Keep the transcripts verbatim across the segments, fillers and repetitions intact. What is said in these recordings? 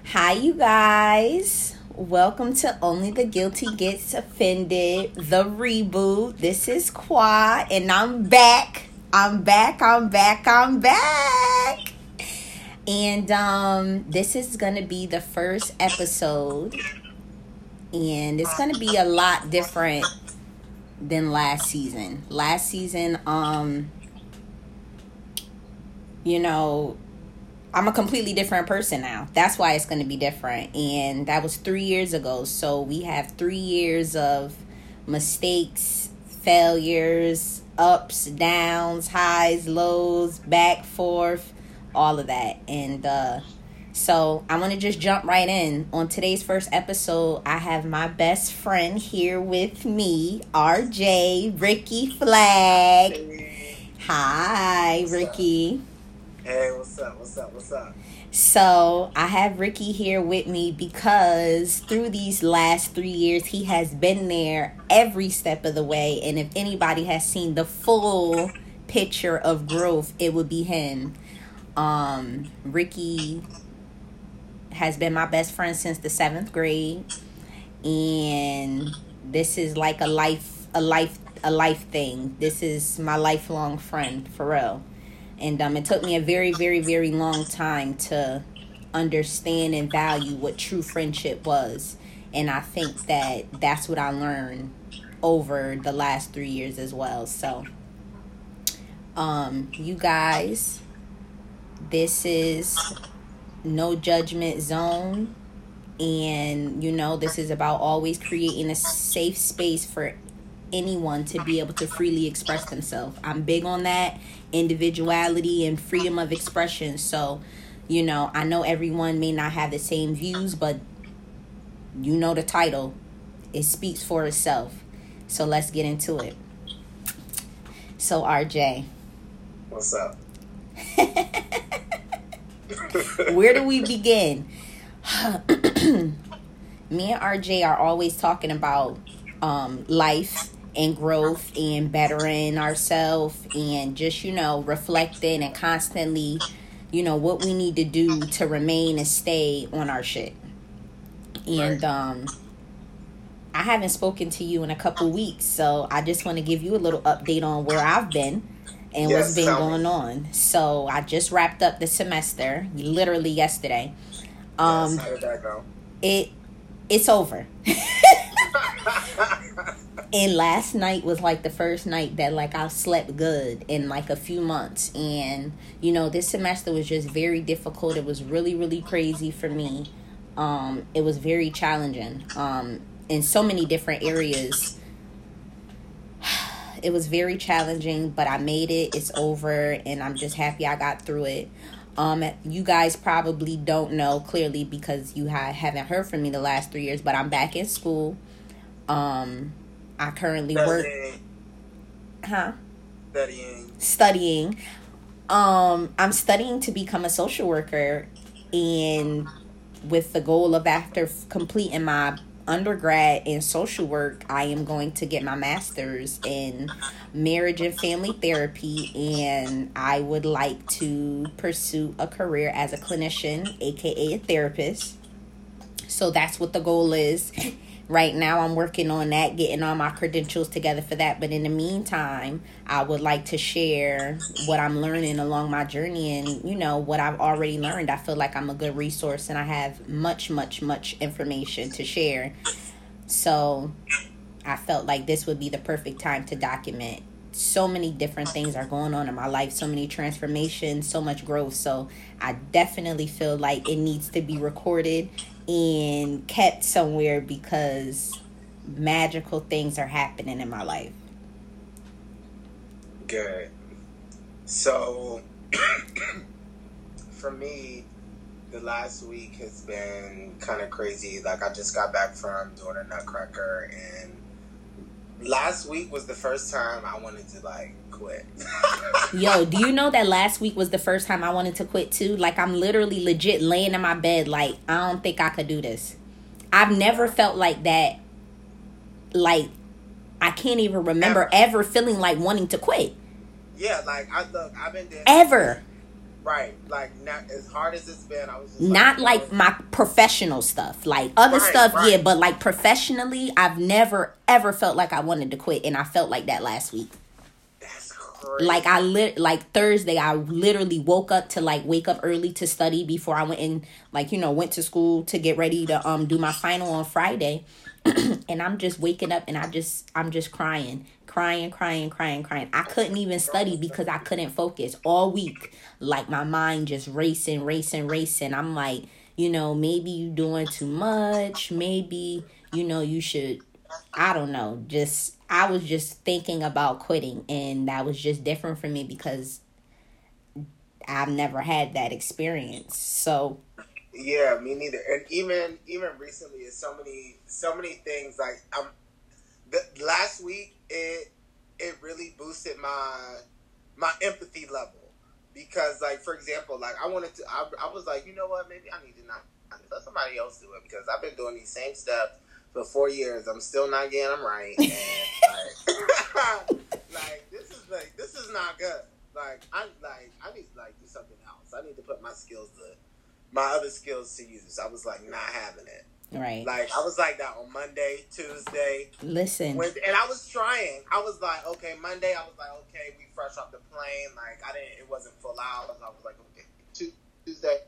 Hi, you guys. Welcome to Only the Guilty Gets Offended, the reboot. This is Qua, and I'm back. I'm back. I'm back. I'm back. And um, this is gonna be the first episode, and it's gonna be a lot different than last season. Last season, um, you know. I'm a completely different person now. That's why it's going to be different. And that was three years ago. So we have three years of mistakes, failures, ups, downs, highs, lows, back, forth, all of that. And uh, so I want to just jump right in. On today's first episode, I have my best friend here with me, R J, Ricky Flag. Hi, Ricky. Hey, what's up, what's up, what's up? So, I have Ricky here with me because through these last three years, he has been there every step of the way. And if anybody has seen the full picture of growth, it would be him. Um, Ricky has been my best friend since the seventh grade. And this is like a life, a life, a life thing. This is my lifelong friend, for real. And um, it took me a very, very, very long time to understand and value what true friendship was. And I think that that's what I learned over the last three years as well. So, um, you guys, this is No Judgment Zone. And, you know, this is about always creating a safe space for anyone to be able to freely express themselves. I'm big on that, individuality and freedom of expression. So, you know, I know everyone may not have the same views, but you know the title, it speaks for itself. So let's get into it. So R J, what's up? Where do we begin? Me and R J are always talking about um life and growth and bettering ourselves and just, you know, reflecting and constantly, you know, what we need to do to remain and stay on our shit. And um, I haven't spoken to you in a couple weeks, so I just want to give you a little update on where I've been and yes, what's been going me. on. So I just wrapped up the semester, literally yesterday. Um, yes, how did that go? It, it's over. And last night was like the first night that like I slept good in like a few months. And, you know, this semester was just very difficult. It was really, really crazy for me. Um, it was very challenging um, in so many different areas. It was very challenging, but I made it. It's over, and I'm just happy I got through it. Um, you guys probably don't know clearly because you ha- haven't heard from me the last three years, but I'm back in school. Um, I currently Studying. work, huh? Studying. Studying. Um, I'm studying to become a social worker, and with the goal of after f- completing my undergrad in social work, I am going to get my master's in marriage and family therapy, and I would like to pursue a career as a clinician, aka a therapist. So that's what the goal is. Right now, I'm working on that, getting all my credentials together for that. But in the meantime, I would like to share what I'm learning along my journey and, you know, what I've already learned. I feel like I'm a good resource and I have much, much, much information to share. So I felt like this would be the perfect time to document. So many different things are going on in my life, so many transformations, so much growth. So I definitely feel like it needs to be recorded and kept somewhere because magical things are happening in my life. Good. So, for me, the last week has been kind of crazy. Like, I just got back from doing a Nutcracker, and last week was the first time I wanted to, like, quit. Yo, do you know that last week was the first time I wanted to quit too? Like, I'm literally legit laying in my bed like, I don't think I could do this. I've never felt like that. Like, I can't even remember ever, ever feeling like wanting to quit. Yeah, like, I look, I've been dancing. Ever. Right, like not as hard as it's been. I was just not like, like my professional stuff, like other right, stuff, right. yeah, but like professionally, I've never ever felt like I wanted to quit, and I felt like that last week. That's crazy. Like I lit, like Thursday, I literally woke up to like wake up early to study before I went in, like you know, went to school to get ready to um do my final on Friday, and I'm just waking up and I just I'm just crying. Crying, crying, crying, crying. I couldn't even study because I couldn't focus all week. Like my mind just racing, racing, racing. I'm like, you know, maybe you doing too much. Maybe, you know, you should, I don't know. Just, I was just thinking about quitting. And that was just different for me because I've never had that experience. So. Yeah, me neither. And even, even recently, it's so many, so many things. Like, I'm, the, last week, it it really boosted my my empathy level because, like, for example, like I wanted to, I, I was like, you know what, maybe I need to not let somebody else do it because I've been doing these same steps for four years. I'm still not getting them right, and like, like this is like this is not good. Like I like I need to like do something else. I need to put my skills to my other skills to use. I was like not having it. Right. Like, I was like that on Monday, Tuesday. Listen. Wednesday, and I was trying. I was like, okay, Monday, I was like, okay, we fresh off the plane. Like, I didn't, it wasn't full hours. I was like, okay, Tuesday.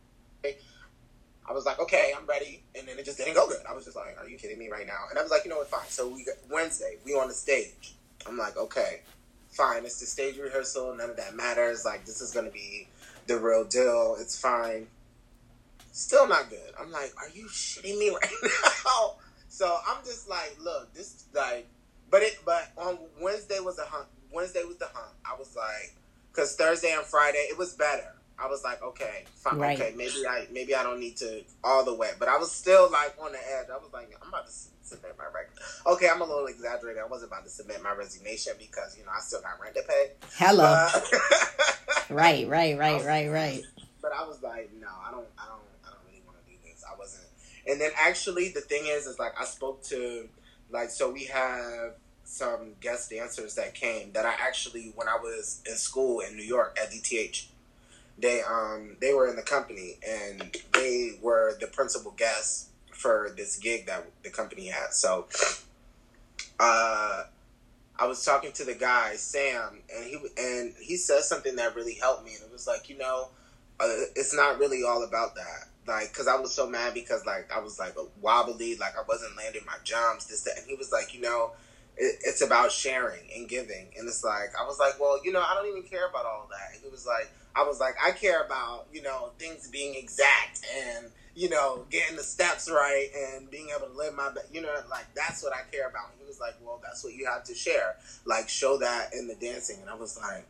I was like, okay, I'm ready. And then it just didn't go good. I was just like, are you kidding me right now? And I was like, you know what, fine. So, we got Wednesday, we on the stage. I'm like, okay, fine. It's the stage rehearsal. None of that matters. Like, this is going to be the real deal. It's fine. Still not good. I'm like, are you shitting me right now? So I'm just like, look, this like, but it, but on Wednesday was a hunt. Wednesday was the hunt. I was like, because Thursday and Friday it was better. I was like, okay, fine, right. okay, maybe I maybe I don't need to all the way, but I was still like on the edge. I was like, I'm about to submit my record. Okay, I'm a little exaggerating. I wasn't about to submit my resignation because you know I still got rent to pay. Hello. Uh, right, right, right, right, right. But I was like, no, I don't, I don't. I wasn't. And then actually the thing is, is like I spoke to, like, so we have some guest dancers that came that I actually, when I was in school in New York at D T H, they, um, they were in the company and they were the principal guests for this gig that the company had. So, uh, I was talking to the guy, Sam, and he, and he said something that really helped me. And it was like, you know, uh, it's not really all about that. Like, because I was so mad because, like, I was, like, wobbly, like, I wasn't landing my jumps, this, that. And he was like, you know, it, it's about sharing and giving. And it's like, I was like, well, you know, I don't even care about all of that. And he was like, I was like, I care about, you know, things being exact and, you know, getting the steps right and being able to live my, you know, like, that's what I care about. And he was like, well, that's what you have to share. Like, show that in the dancing. And I was like,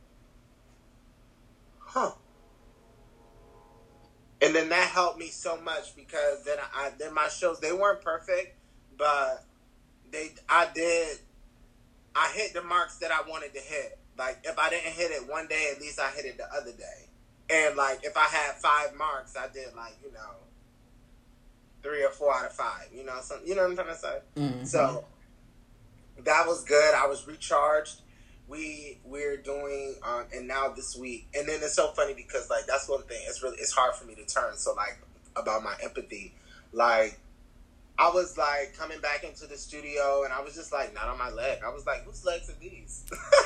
huh. And then that helped me so much because then I then my shows, they weren't perfect, but they I did I hit the marks that I wanted to hit. Like if I didn't hit it one day, at least I hit it the other day. And like if I had five marks, I did like, you know, three or four out of five. You know, some you know what I'm trying to say? Mm-hmm. So that was good. I was recharged. We we're doing um and now this week, and then it's so funny because like that's one thing, it's really it's hard for me to turn. So like about my empathy, like I was like coming back into the studio and I was just like not on my leg. I was like, whose legs are these?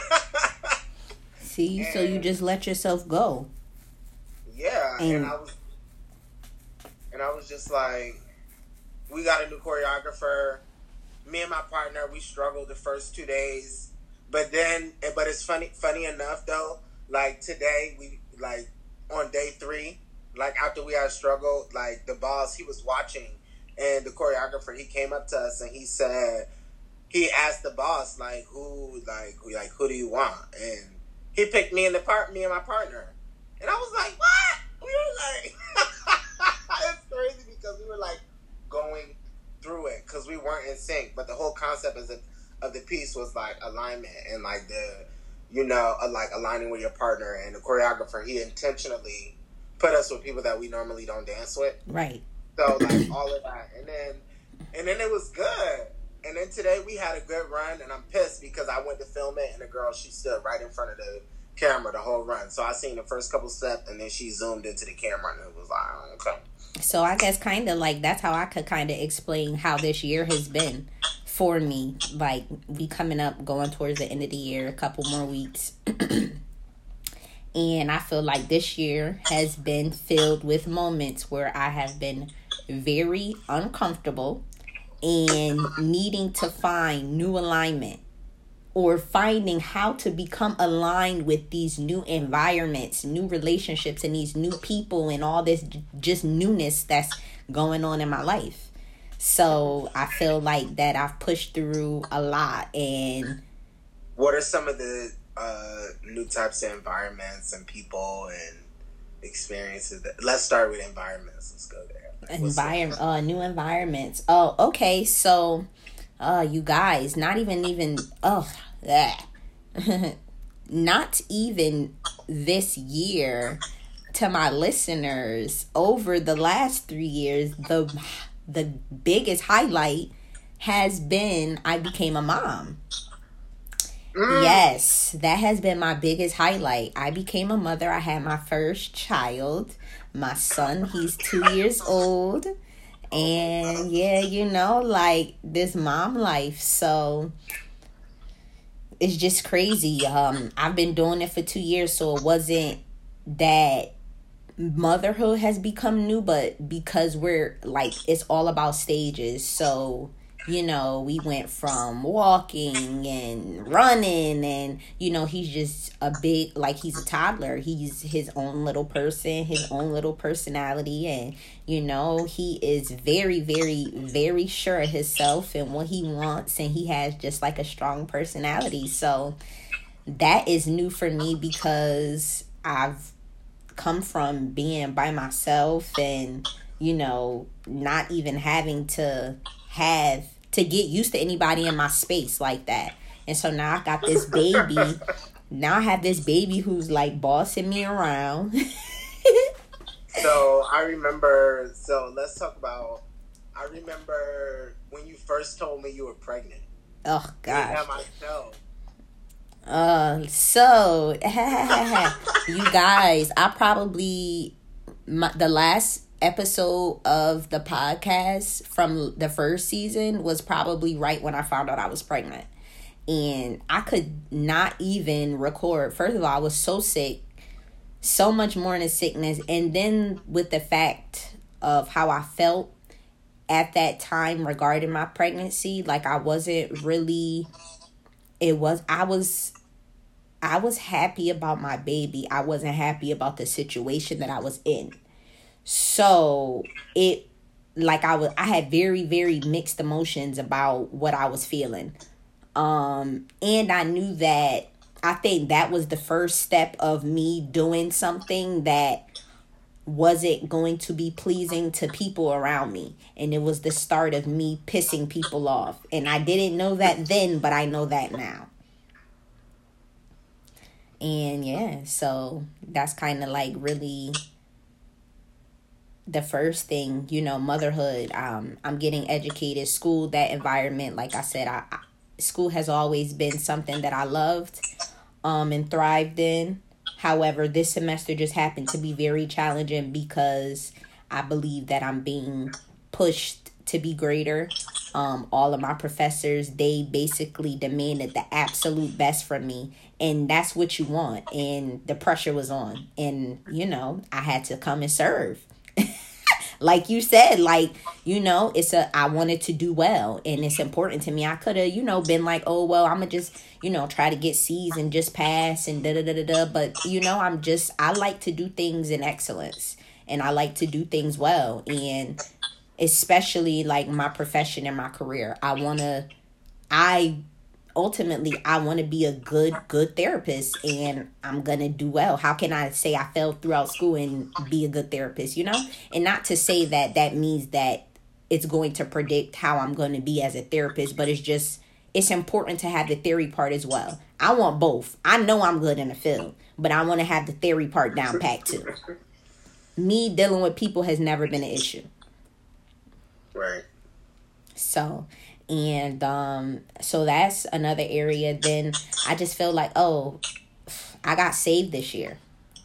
See, and, so you just let yourself go. Yeah, and, and I was and I was just like, we got a new choreographer. Me and my partner, we struggled the first two days. But then, but it's funny, funny enough though, like today, we, like on day three, like after we had struggled, like the boss, he was watching and the choreographer, he came up to us and he said, he asked the boss, like, who, like, who, like, who do you want? And he picked me and the part, me and my partner. And I was like, what? We were like, it's crazy because we were like going through it because we weren't in sync. But the whole concept is that of the piece was like alignment and like the, you know, uh, like aligning with your partner. And the choreographer, he intentionally put us with people that we normally don't dance with. Right. So like all of that, and then and then it was good. And then today we had a good run, and I'm pissed because I went to film it, and the girl, she stood right in front of the camera the whole run. So I seen the first couple steps, and then she zoomed into the camera, and it was like, oh, okay. So I guess kind of like that's how I could kind of explain how this year has been for me. Like, we coming up, going towards the end of the year, a couple more weeks. And I feel like this year has been filled with moments where I have been very uncomfortable and needing to find new alignment, or finding how to become aligned with these new environments, new relationships, and these new people, and all this just newness that's going on in my life. So I feel like that I've pushed through a lot. And what are some of the uh, new types of environments and people and experiences? That, let's start with environments. Let's go there. Environment, uh, new environments. Oh, okay. So, uh, you guys, not even even oh, that, not even this year. To my listeners, over the last three years, the the biggest highlight has been I became a mom. Mm. Yes, that has been my biggest highlight. I became a mother. I had my first child. My son, he's two years old. And yeah, you know, like this mom life. So it's just crazy. Um, I've been doing it for two years, so it wasn't that motherhood has become new, but because we're like, it's all about stages. So, you know, we went from walking and running, and, you know, he's just a big, like, he's a toddler. He's his own little person, his own little personality. And, you know, he is very, very, very sure of himself and what he wants. And he has just like a strong personality. So that is new for me, because I've come from being by myself and, you know, not even having to have to get used to anybody in my space like that. And so now I got this baby. Now I have this baby who's like bossing me around. So I remember, so let's talk about, I remember when you first told me you were pregnant. Oh, gosh. Yeah, myself. Uh, so, you guys, I probably, my, the last episode of the podcast from the first season was probably right when I found out I was pregnant. And I could not even record. First of all, I was so sick, so much morning sickness. And then with the fact of how I felt at that time regarding my pregnancy, like I wasn't really, it was, I was, I was happy about my baby. I wasn't happy about the situation that I was in. So it, like I was, I had very, very mixed emotions about what I was feeling. Um, and I knew that, I think that was the first step of me doing something that wasn't going to be pleasing to people around me. And it was the start of me pissing people off. And I didn't know that then, but I know that now. And yeah, so that's kind of like really the first thing, you know, motherhood. Um, I'm getting educated, school, that environment. Like I said, I, I school has always been something that I loved um, and thrived in. However, this semester just happened to be very challenging because I believe that I'm being pushed to be greater. Um, all of my professors, they basically demanded the absolute best from me. And that's what you want. And the pressure was on. And, you know, I had to come and serve. Like you said, like, you know, it's a, I wanted to do well. And it's important to me. I could have, you know, been like, oh, well, I'm going to just, you know, try to get C's and just pass and da da da da da. But, you know, I'm just, I like to do things in excellence. And I like to do things well. And especially like my profession and my career. I want to, I ultimately, I want to be a good, good therapist, and I'm going to do well. How can I say I failed throughout school and be a good therapist, you know? And not to say that that means that it's going to predict how I'm going to be as a therapist, but it's just, it's important to have the theory part as well. I want both. I know I'm good in the field, but I want to have the theory part down pat too. Me dealing with people has never been an issue. Right. So, and um, so that's another area. Then I just feel like, oh, I got saved this year.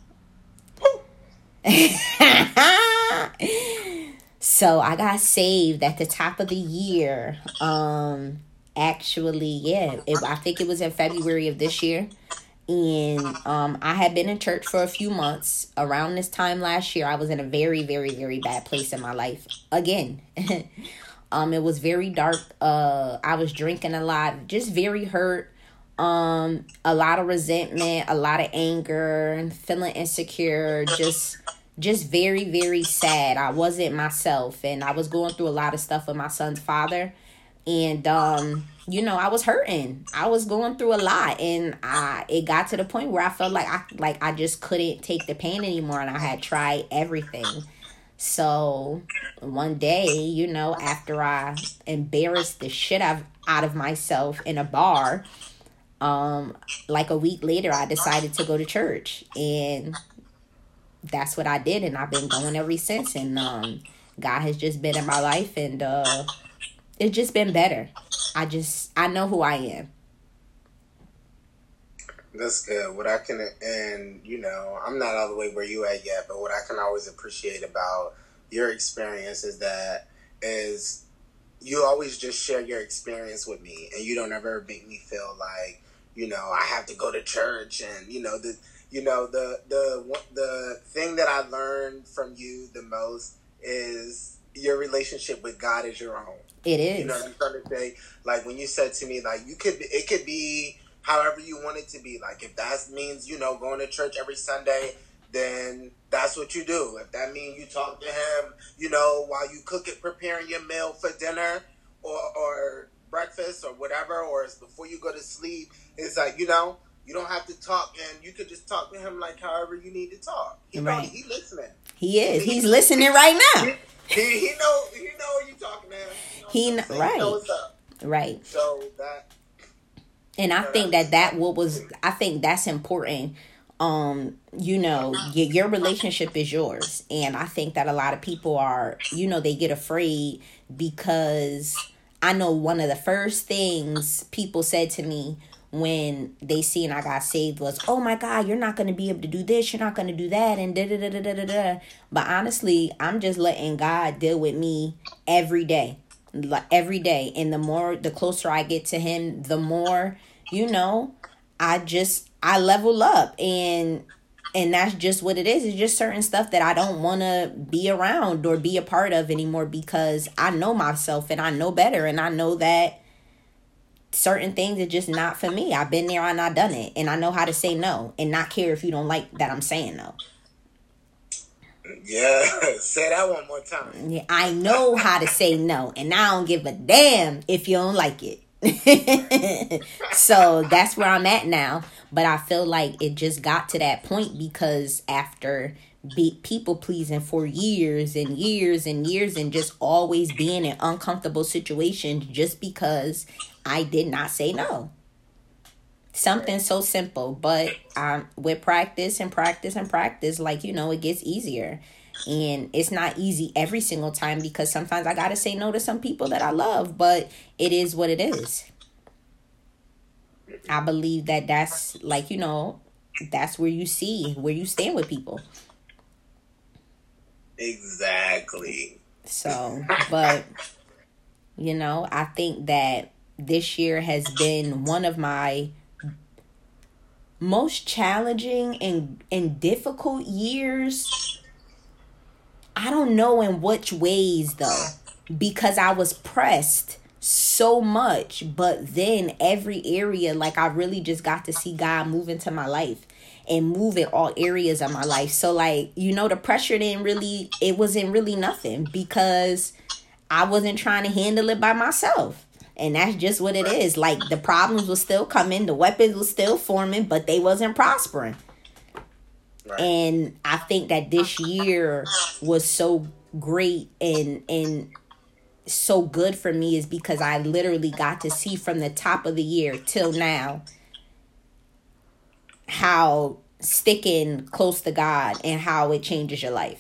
So I got saved at the top of the year. Um, actually, yeah, it, I think it was in February of this year. And um, I had been in church for a few months. Around this time last year, I was in a very, very, very bad place in my life. Again, um, it was very dark. Uh, I was drinking a lot, just very hurt. Um, a lot of resentment, a lot of anger, and feeling insecure. Just, just very, very sad. I wasn't myself, and I was going through a lot of stuff with my son's father. And, um, you know, I was hurting. I was going through a lot. And I it got to the point where I felt like I like I just couldn't take the pain anymore. And I had tried everything. So one day, you know, after I embarrassed the shit out, out of myself in a bar, um, like a week later, I decided to go to church. And that's what I did. And I've been going ever since. And um, God has just been in my life. And, uh... it's just been better. I just, I know who I am. That's good. What I can, and you know, I'm not all the way where you at yet, but what I can always appreciate about your experience is that is you always just share your experience with me, and you don't ever make me feel like, you know, I have to go to church, and you know the, you know the the the thing that I learned from you the most is your relationship with God is your own. It is. You know what I'm trying to say? Like when you said to me, like you could, it could be however you want it to be. Like if that means, you know, going to church every Sunday, then that's what you do. If that means you talk to him, you know, while you cook it, preparing your meal for dinner or, or breakfast or whatever, or it's before you go to sleep, it's like, you know, you don't have to talk, and you could just talk to him like however you need to talk. He right. know, he listening. He is. He's listening right now. He he know he know you talking, man. He kn- right, he knows up. right. So that, and I think that that what was I think that's important. Um, you know, your, your relationship is yours, and I think that a lot of people are, you know, they get afraid because I know one of the first things people said to me when they seen I got saved was, oh my God, you're not going to be able to do this. You're not going to do that. And da da da da da da. But honestly, I'm just letting God deal with me every day, like every day. And the more, the closer I get to him, the more, you know, I just, I level up, and, and that's just what it is. It's just certain stuff that I don't want to be around or be a part of anymore because I know myself and I know better. And I know that certain things are just not for me. I've been there and I've done it. And I know how to say no and not care if you don't like that I'm saying no. Yeah, say that one more time. Yeah, I know how to say no. And I don't give a damn if you don't like it. So that's where I'm at now. But I feel like it just got to that point because after be people pleasing for years and years and years and just always being in uncomfortable situations just because I did not say no. Something so simple, but um, with practice and practice and practice, like, you know, it gets easier. And it's not easy every single time because sometimes I got to say no to some people that I love, but it is what it is. I believe that that's like, you know, that's where you see, where you stand with people. Exactly. So, but, you know, I think that this year has been one of my most challenging and, and difficult years. I don't know in which ways, though, because I was pressed so much. But then every area, like, I really just got to see God move into my life and move in all areas of my life. So, like, you know, the pressure didn't really, it wasn't really nothing because I wasn't trying to handle it by myself. And that's just what it is. Like, the problems were still coming, the weapons were still forming, but they wasn't prospering. Right. And I think that this year was so great and and so good for me is because I literally got to see from the top of the year till now how sticking close to God and how it changes your life.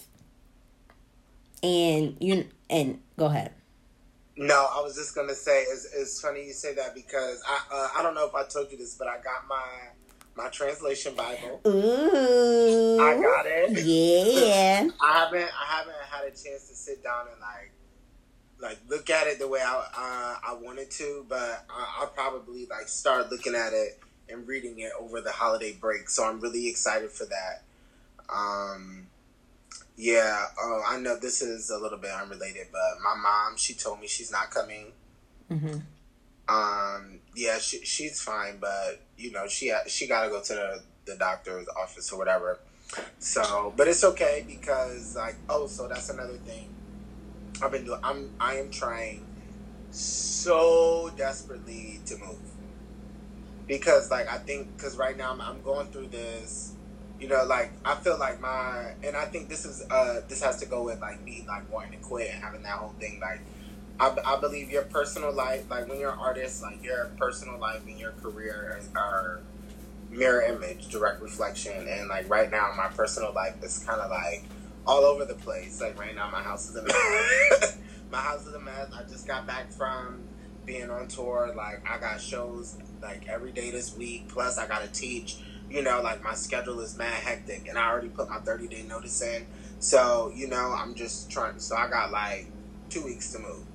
And you and go ahead. No, I was just gonna say it's, it's funny you say that because I uh, I don't know if I told you this, but I got my my translation Bible. Ooh. I got it. Yeah. I haven't I haven't had a chance to sit down and like like look at it the way I uh, I wanted to, but I, I'll probably like start looking at it and reading it over the holiday break. So I'm really excited for that. Um, yeah, oh, I know this is a little bit unrelated, but my mom, she told me she's not coming. Mm-hmm. Um, yeah, she, she's fine, but you know, she she got to go to the, the doctor's office or whatever. So, but it's okay because like, oh, so that's another thing. I've been doing. I'm. I am trying so desperately to move because, like, I think because right now I'm, I'm going through this. You know, like I feel like my, and I think this is uh this has to go with like me like wanting to quit and having that whole thing. Like, I, I believe your personal life, like when you're an artist, like your personal life and your career are mirror image, direct reflection. And like right now, my personal life is kind of like all over the place. Like right now, my house is a mess. My house is a mess. I just got back from being on tour. Like I got shows like every day this week. Plus I got to teach. You know, like my schedule is mad hectic, and I already put my thirty day notice in. So you know, I'm just trying. So I got like two weeks to move.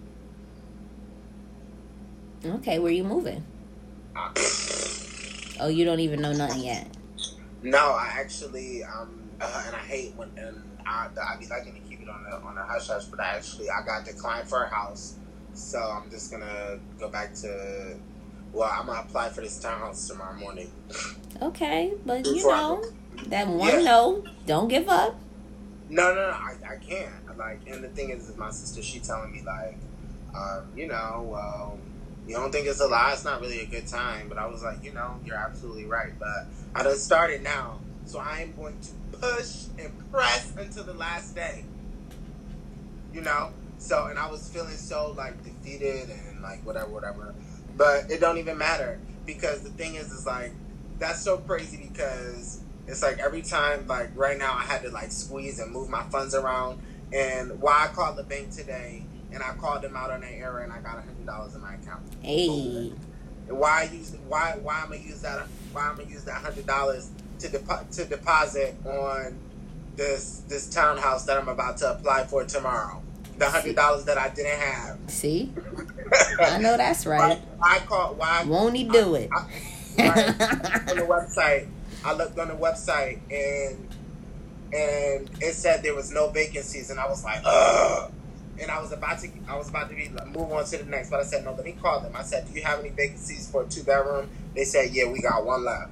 Okay, where you moving? Uh, Oh, you don't even know nothing yet. no, I actually um. Uh, and I hate when and I I be liking to keep it on the on the hush hush, but I actually I got declined for a house, so I'm just gonna go back to. Well, I'm gonna apply for this townhouse tomorrow morning. Okay, but you Before I know go- that one Yeah. no, don't give up. No, no, no, I, I can't. Like, and the thing is, is my sister, she telling me like, um, you know, well, you don't think it's a lie. It's not really a good time. But I was like, you know, you're absolutely right. But I done started now, so I am going to push and press until the last day. You know, so and I was feeling so like defeated and like whatever, whatever. But it don't even matter because the thing is, is like that's so crazy because it's like every time, like right now, I had to like squeeze and move my funds around. And why I called the bank today and I called them out on their error and I got a hundred dollars in my account. Hey, And why I use why why I'm gonna use that why I'm gonna use that hundred dollars to depo- to deposit on this this townhouse that I'm about to apply for tomorrow. The hundred dollars that I didn't have. see, I know that's right. Why I called why Won't he do it? I, I, right, on the website. I looked on the website and and it said there was no vacancies, and I was like, ugh. And I was about to I was about to be move on to the next, but I said no. Let me call them. I said, do you have any vacancies for a two bedroom? They said, yeah, we got one left.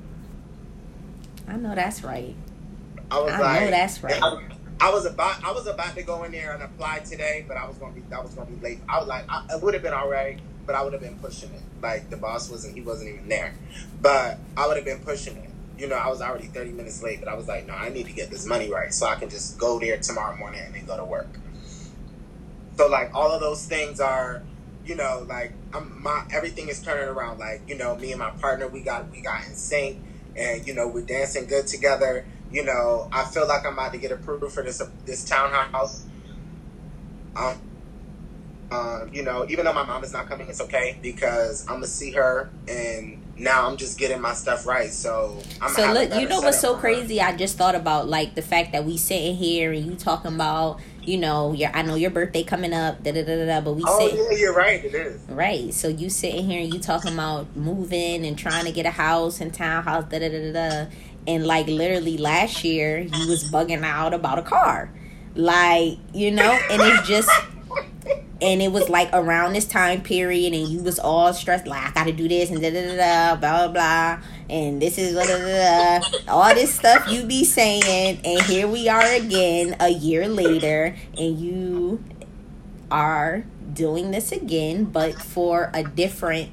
I know that's right. I was I like, know that's right. I, I was about I was about to go in there and apply today, but I was gonna be that was gonna be late. I was like, I, it would have been all right, but I would have been pushing it. Like the boss wasn't he wasn't even there, but I would have been pushing it. You know, I was already thirty minutes late, but I was like, no, I need to get this money right so I can just go there tomorrow morning and then go to work. So like all of those things are, you know, like I'm my everything is turning around. Like, you know, me and my partner, we got we got in sync, and you know, we're dancing good together. You know, I feel like I'm about to get approved for this this townhouse. Um, uh, you know, even though my mom is not coming, it's okay because I'm gonna see her, and now I'm just getting my stuff right. So I'm So look, you know what's so crazy? I just thought about like the fact that we sitting here and you talking about, you know, your I know your birthday coming up, da da da da da. But we oh sit, yeah, you're right. It is right. So you sitting here and you talking about moving and trying to get a house and townhouse, da da da da da. And like literally last year, you was bugging out about a car, like you know, and it's just. And it was like around this time period, and you was all stressed, like I gotta do this and da da da da, blah blah blah, and this is da da da da, all this stuff you be saying, and here we are again a year later, and you are doing this again, but for a different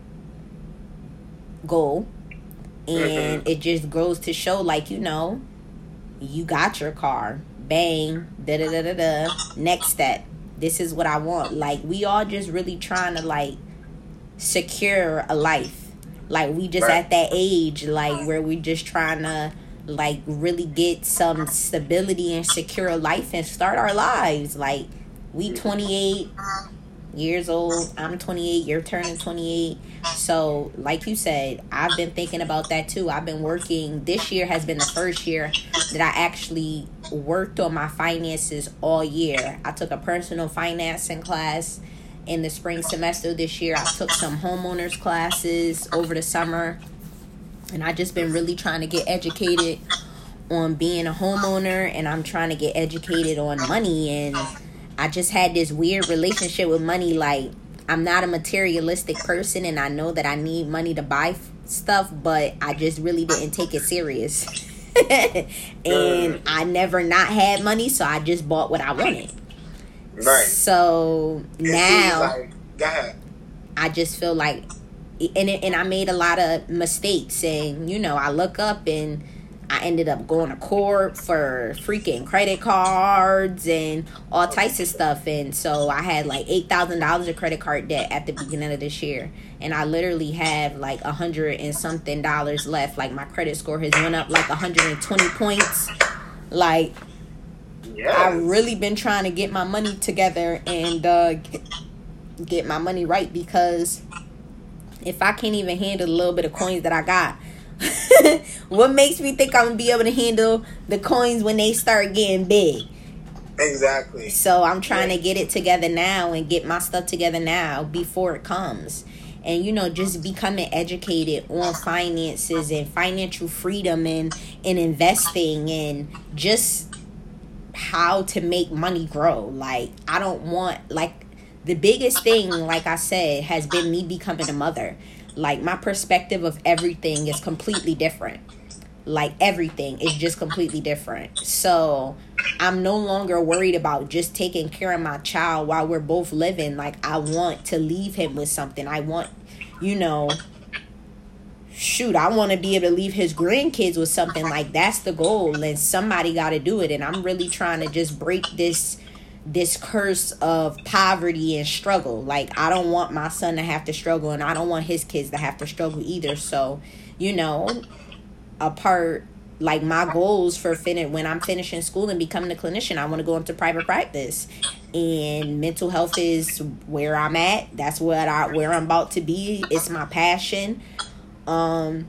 goal, and it just goes to show, like you know, you got your car, bang, da da da da da, next step. This is what I want. Like, we all just really trying to, like, secure a life. Like, we just right. at that age, like, where we just trying to, like, really get some stability and secure a life and start our lives. Like, we twenty-eight. years old. I'm twenty-eight. You're turning twenty-eight. So, like you said, I've been thinking about that too. I've been working. This year has been the first year that I actually worked on my finances all year. I took a personal financing class in the spring semester this year. I took some homeowners classes over the summer. And I just been really trying to get educated on being a homeowner, and I'm trying to get educated on money. And I just had this weird relationship with money. Like, I'm not a materialistic person, and I know that I need money to buy f- stuff, but I just really didn't take it serious. And I never not had money, so I just bought what I wanted. Right. So now, like, go ahead. I just feel like, and it, and I made a lot of mistakes, and you know, I look up and I ended up going to court for freaking credit cards and all types of stuff. And so I had like eight thousand dollars of credit card debt at the beginning of this year. And I literally have like a hundred and something dollars left. Like, my credit score has went up like one hundred twenty points. Like, yes. I've really been trying to get my money together and uh, get my money right, because if I can't even handle a little bit of coins that I got, what makes me think I'm gonna be able to handle the coins when they start getting big? Exactly. So I'm trying yeah. to get it together now and get my stuff together now before it comes. And, you know, just becoming educated on finances and financial freedom and, and investing and just how to make money grow. Like, I don't want, like, the biggest thing, like I said, has been me becoming a mother. Like, my perspective of everything is completely different. Like, everything is just completely different. So I'm no longer worried about just taking care of my child while we're both living. Like, I want to leave him with something. I want, you know, shoot, I want to be able to leave his grandkids with something. Like, that's the goal, and somebody got to do it. And I'm really trying to just break this this curse of poverty and struggle. Like, I don't want my son to have to struggle, and I don't want his kids to have to struggle either. So, you know, a part, like, my goals for fin- when I'm finishing school and becoming a clinician, I want to go into private practice. And mental health is where I'm at. That's what I where I'm about to be. It's my passion. Um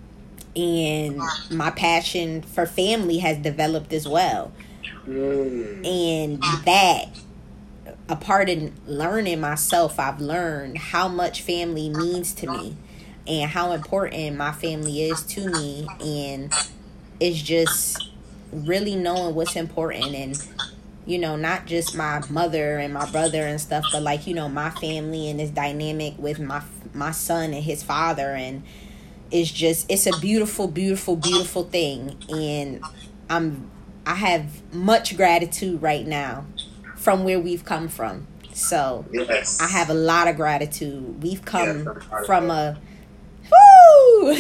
and my passion for family has developed as well. Mm. And that, a part in learning myself, I've learned how much family means to me and how important my family is to me. And it's just really knowing what's important, and, you know, not just my mother and my brother and stuff, but, like, you know, my family and this dynamic with my my son and his father. And it's just, it's a beautiful, beautiful, beautiful thing. And I'm I have much gratitude right now from where we've come from. So yes. I have a lot of gratitude. We've come yes, from a whoo.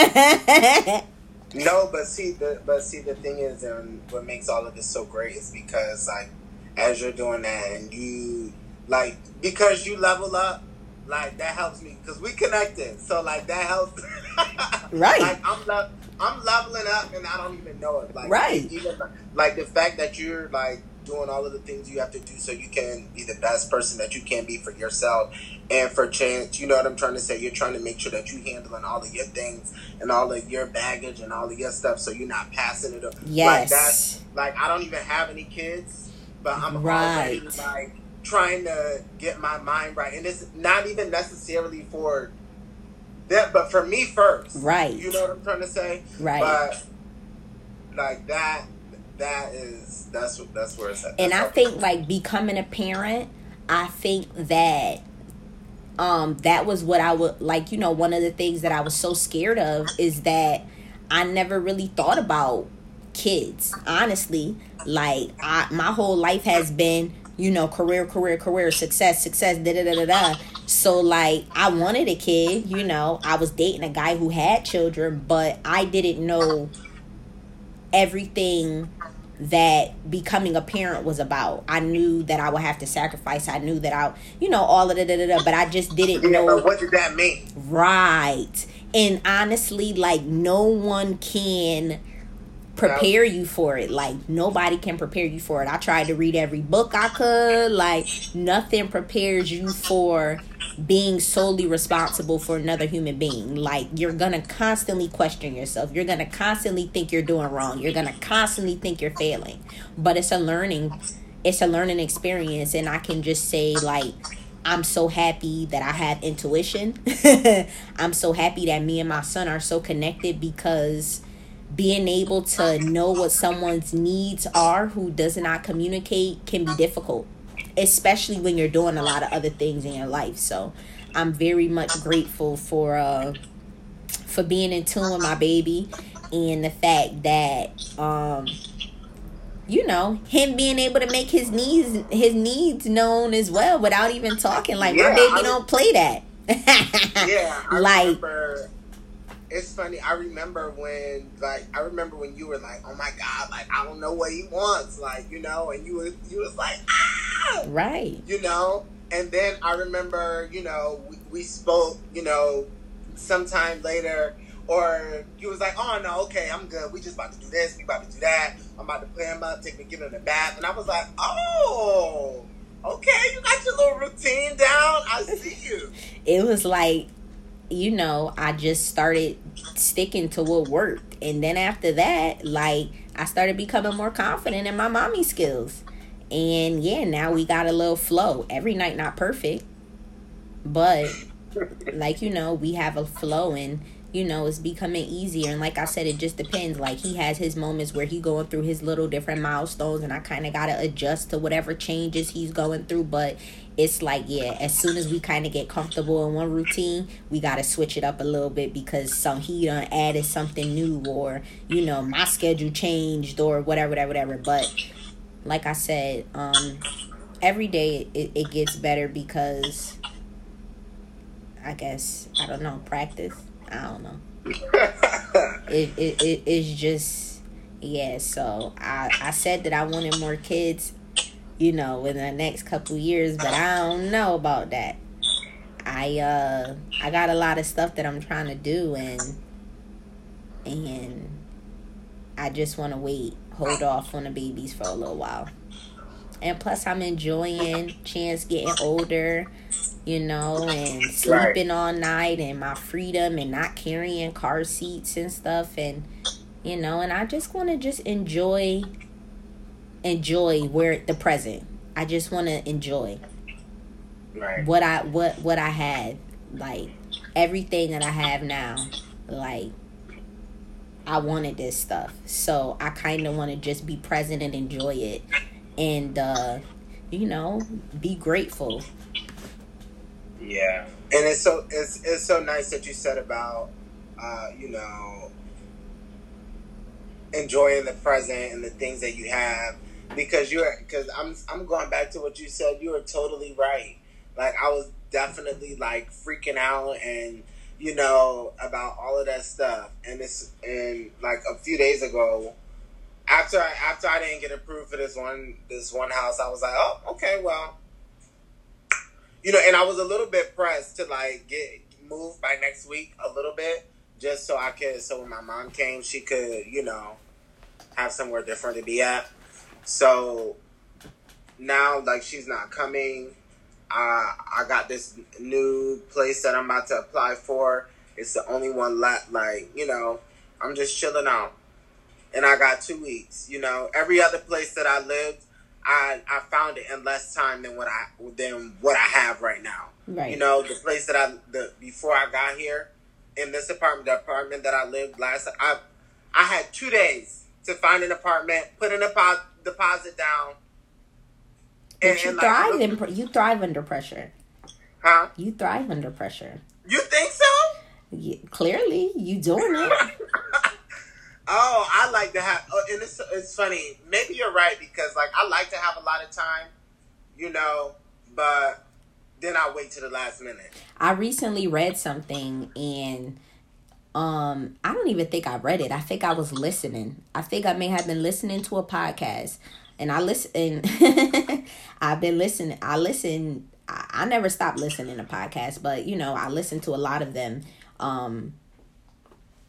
No, but see the but see the thing is, and what makes all of this so great is because, like, as you're doing that, and you, like, because you level up, like, that helps me, because we connected. So, like, that helps. Right. Like, I'm le- I'm leveling up, and I don't even know it. Like, right. Even, like, the fact that you're, like, doing all of the things you have to do so you can be the best person that you can be for yourself and for Chance. You know what I'm trying to say? You're trying to make sure that you're handling all of your things and all of your baggage and all of your stuff, so you're not passing it up. Yes. Like, that's, like, I don't even have any kids, but I'm right. already, like, trying to get my mind right. And it's not even necessarily for them, but for me first. Right. You know what I'm trying to say? Right. But, like, that, that is, that's, that's where it's at. And I think, like, becoming a parent, I think that um, that was what I would, like, you know, one of the things that I was so scared of is that I never really thought about kids, honestly. Like, I, my whole life has been, you know, career, career, career, success, success, da da da da da. So, like, I wanted a kid, you know. I was dating a guy who had children, but I didn't know everything that becoming a parent was about. I knew that I would have to sacrifice. I knew that I, you know, all of the da da da. But I just didn't yeah, know. But what did that mean? Right. And honestly, like, no one can prepare you for it. Like, nobody can prepare you for it. I tried to read every book I could. Like, nothing prepares you for being solely responsible for another human being. Like, you're gonna constantly question yourself. You're gonna constantly think you're doing wrong. You're gonna constantly think you're failing. But it's a learning it's a learning experience. And I can just say, like, I'm so happy that I have intuition. I'm so happy that me and my son are so connected, because being able to know what someone's needs are who does not communicate can be difficult, especially when you're doing a lot of other things in your life. So I'm very much grateful for uh for being in tune with my baby, and the fact that um you know, him being able to make his needs his needs known as well without even talking. Like, yeah, my baby I, don't play that. Yeah, I like, remember. It's funny. I remember when, like, I remember when you were like, "Oh my God!" Like, I don't know what he wants. Like, you know, and you was you was like, "Ah!" Right. You know, and then I remember, you know, we, we spoke, you know, sometime later. Or you was like, "Oh no, okay, I'm good. We just about to do this. We about to do that. I'm about to play him up, take me, get him in the bath." And I was like, "Oh, okay, you got your little routine down. I see you." It was like, you know, I just started sticking to what worked, and then after that, like, I started becoming more confident in my mommy skills. And yeah, now we got a little flow. Every night, not perfect, but like, you know, we have a flow, and you know, it's becoming easier. And like I said, it just depends. Like, he has his moments where he going through his little different milestones, and I kind of got to adjust to whatever changes he's going through. But it's like, yeah, as soon as we kind of get comfortable in one routine, we got to switch it up a little bit, because some he done added something new, or, you know, my schedule changed, or whatever, whatever, whatever. But like I said, um, every day it, it gets better, because I guess, I don't know, practice. I don't know. it, it it it's just, yeah. So I I said that I wanted more kids, you know, in the next couple years, but I don't know about that. I uh I got a lot of stuff that I'm trying to do, and and I just want to wait, hold off on the babies for a little while. And plus, I'm enjoying Chance getting older, you know, and sleeping right. all night, and my freedom, and not carrying car seats and stuff. And, you know, and I just want to just enjoy, enjoy where the present. I just want to enjoy right. what I, what, what I had, like everything that I have now. Like, I wanted this stuff. So I kind of want to just be present and enjoy it. And, uh, you know, be grateful. Yeah. And it's so, it's, it's so nice that you said about, uh, you know, enjoying the present and the things that you have, because you're, because I'm, I'm going back to what you said. You were totally right. Like, I was definitely like freaking out, and, you know, about all of that stuff. And it's, and like a few days ago, After I, after I didn't get approved for this one this one house, I was like, oh, okay, well, you know, and I was a little bit pressed to like get moved by next week a little bit, just so I could, so when my mom came, she could, you know, have somewhere different to be at. So now, like, she's not coming. Uh, I got this new place that I'm about to apply for. It's the only one left. Like, you know, I'm just chilling out. And I got two weeks, you know. Every other place that I lived, I I found it in less time than what I than what I have right now. Right. You know, the place that I the before I got here, in this apartment, the apartment that I lived last, I I had two days to find an apartment, put an depo- deposit down. But and, you and thrive like, in you thrive under pressure. Huh? You thrive under pressure. You think so? Yeah, clearly, you doing it. Oh, I like to have, oh, and it's, it's funny. Maybe you're right, because, like, I like to have a lot of time, you know, but then I wait to the last minute. I recently read something, and um, I don't even think I read it. I think I was listening. I think I may have been listening to a podcast, and I listen. I've been listening. I listen. I, I never stop listening to podcasts, but, you know, I listen to a lot of them. Um,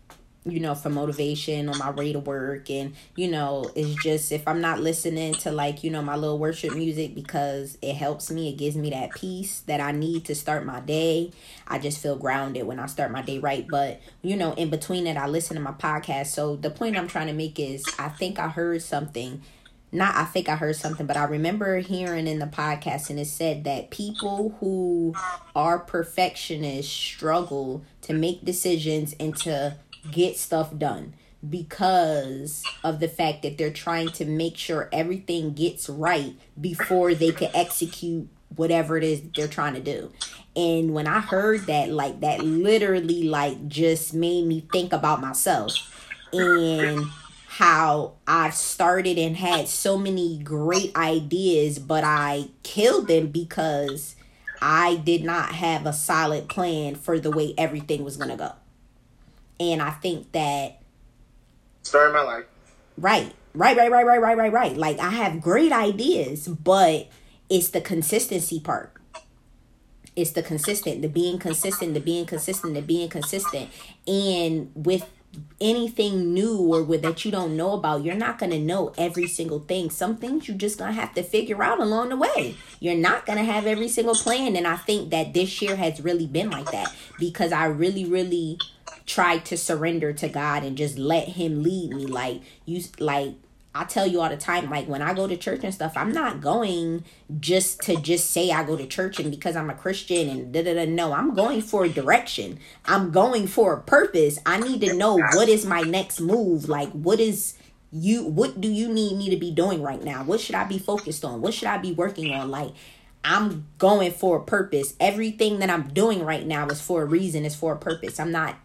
you know, for motivation on my way to work. And, you know, it's just, if I'm not listening to, like, you know, my little worship music, because it helps me, it gives me that peace that I need to start my day. I just feel grounded when I start my day right. But, you know, in between it, I listen to my podcast. So the point I'm trying to make is, I think I heard something. Not I think I heard something, but I remember hearing in the podcast, and it said that people who are perfectionists struggle to make decisions and to get stuff done because of the fact that they're trying to make sure everything gets right before they can execute whatever it is that they're trying to do. And when I heard that, like, that literally, like, just made me think about myself and how I've started and had so many great ideas, but I killed them because I did not have a solid plan for the way everything was going to go. And I think that... Story of my life. Right. Right, right, right, right, right, right, right. Like, I have great ideas, but it's the consistency part. It's the consistent, the being consistent, the being consistent, the being consistent. And with anything new or with that you don't know about, you're not going to know every single thing. Some things you just going to have to figure out along the way. You're not going to have every single plan. And I think that this year has really been like that, because I really, really tried to surrender to God and just let him lead me. Like, you, like, I tell you all the time, like, when I go to church and stuff, I'm not going just to just say I go to church and because I'm a Christian and da da da. No, I'm going for a direction. I'm going for a purpose. I need to know what is my next move. Like, what is you, what do you need me to be doing right now? What should I be focused on? What should I be working on? Like, I'm going for a purpose. Everything that I'm doing right now is for a reason. It's for a purpose. I'm not,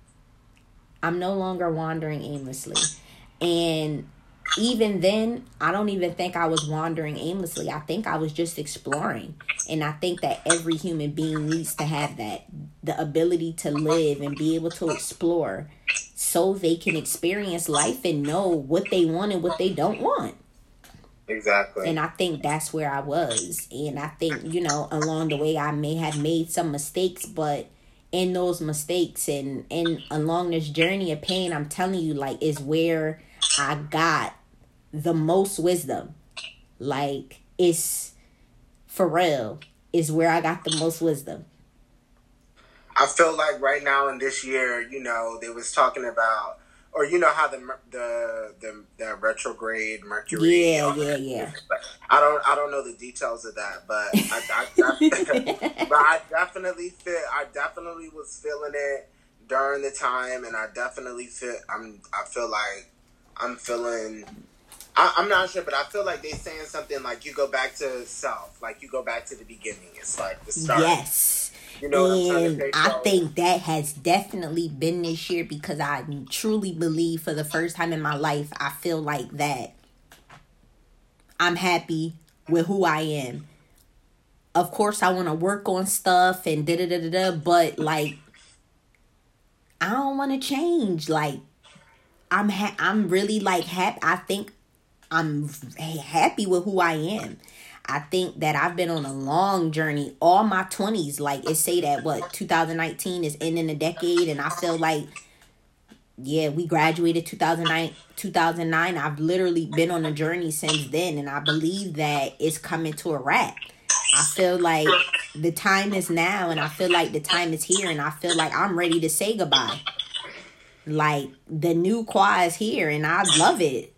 I'm no longer wandering aimlessly. And even then, I don't even think I was wandering aimlessly. I think I was just exploring. And I think that every human being needs to have that. The ability to live and be able to explore so they can experience life and know what they want and what they don't want. Exactly. And I think that's where I was. And I think, you know, along the way, I may have made some mistakes, but in those mistakes and, and along this journey of pain, I'm telling you, like, is where I got the most wisdom. Like, it's for real, is where I got the most wisdom. I feel like right now in this year, you know, they was talking about, or you know how the the the, the retrograde Mercury. Yeah, yeah, yeah. I don't I don't know the details of that, but I, I but I definitely feel I definitely was feeling it during the time, and I definitely feel I'm I feel like I'm feeling. I, I'm not sure, but I feel like they're saying something like you go back to self, like you go back to the beginning. It's like the start. Yes. You know what I'm trying to And say? I So, think that has definitely been this year, because I truly believe for the first time in my life, I feel like that I'm happy with who I am. Of course, I want to work on stuff and da da da da da, but like, I don't want to change. Like, I'm ha- I'm really like happy. I think I'm happy with who I am. I think that I've been on a long journey, all my twenties. Like, it say that, what, two thousand nineteen is ending the decade, and I feel like, yeah, we graduated two thousand nine, two thousand nine. I've literally been on a journey since then, and I believe that it's coming to a wrap. I feel like the time is now, and I feel like the time is here, and I feel like I'm ready to say goodbye. Like, the new Qua is here, and I love it.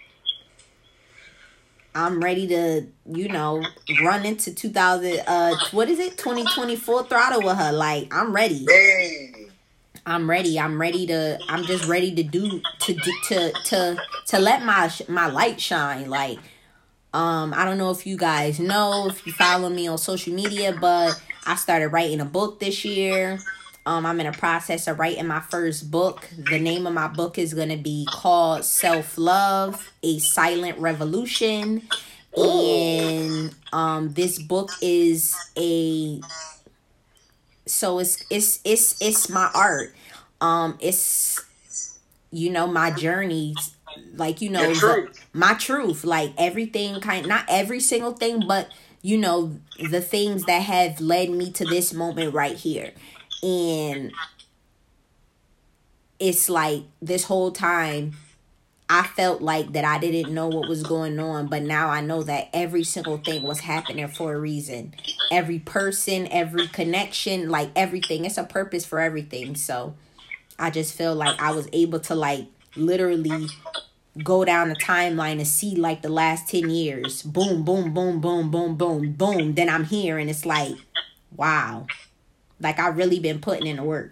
I'm ready to, you know, run into two thousand, uh, what is it, twenty twenty-four throttle with her. Like, I'm ready. hey, I'm ready. I'm ready to, I'm just ready to do, to, to, to, to, to let my, my light shine. Like, um, I don't know if you guys know, if you follow me on social media, but I started writing a book this year. Um, I'm in a process of writing my first book. The name of my book is going to be called Self-Love, A Silent Revolution. And um, this book is a, so it's, it's, it's, it's my art. Um, it's, you know, my journey, like, you know, your truth. the, my truth, like everything kind, not every single thing, but, you know, the things that have led me to this moment right here. And it's like this whole time I felt like that I didn't know what was going on, but now I know that every single thing was happening for a reason. Every person, every connection, like everything. It's a purpose for everything. So I just feel like I was able to like literally go down the timeline and see like the last ten years. Boom, boom, boom, boom, boom, boom, boom. Then I'm here and it's like, wow. Like I really been putting in the work.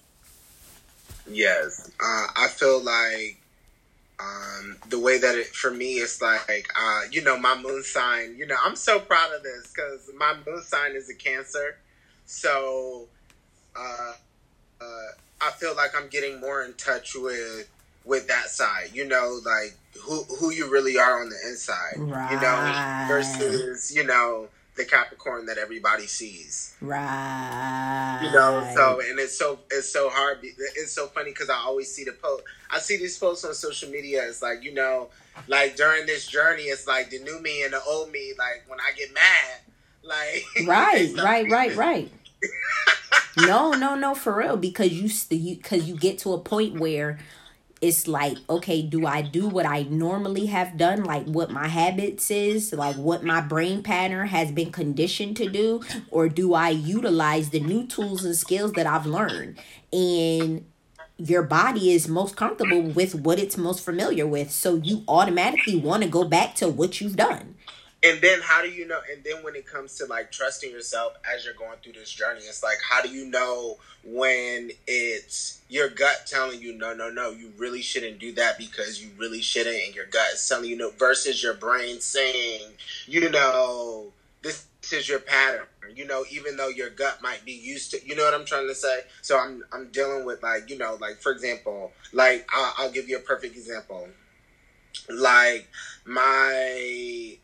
Yes. Uh, I feel like Um, the way that it, for me, it's like, uh, you know, my moon sign, you know, I'm so proud of this because my moon sign is a Cancer. So, uh, uh, I feel like I'm getting more in touch with, with that side, you know, like who, who you really are on the inside, right. you know, versus, you know, the Capricorn that everybody sees. Right. You know, so, and it's so, it's so hard. It's so funny because I always see the post. I see these posts on social media. It's like, you know, like during this journey, it's like the new me and the old me. Like when I get mad, like. Right, right, right, right. no, no, no, for real. Because you, you, because you get to a point where it's like, okay, do I do what I normally have done? Like what my habits is, like what my brain pattern has been conditioned to do? Or do I utilize the new tools and skills that I've learned? And your body is most comfortable with what it's most familiar with. So you automatically want to go back to what you've done. And then how do you know? And then when it comes to like trusting yourself as you're going through this journey, it's like, how do you know when it's your gut telling you, no, no, no, you really shouldn't do that because you really shouldn't. And your gut is telling you no, versus your brain saying, you know, this is your pattern, you know, even though your gut might be used to, you know what I'm trying to say? So I'm, I'm dealing with like, you know, like, for example, like, I'll, I'll give you a perfect example. Like my,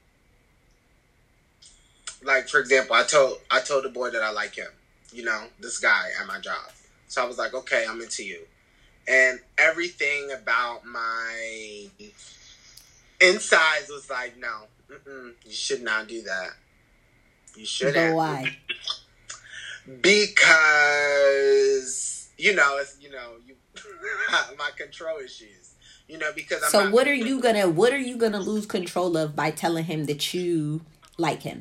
Like, for example, I told I told the boy that I like him, you know, this guy at my job. So I was like, okay, I'm into you. And everything about my insides was like, no, mm-mm, you should not do that. You shouldn't. But why? Because, you know, it's, you know, you my control issues. You know, because I'm So not, what are you gonna what are you gonna lose control of by telling him that you like him?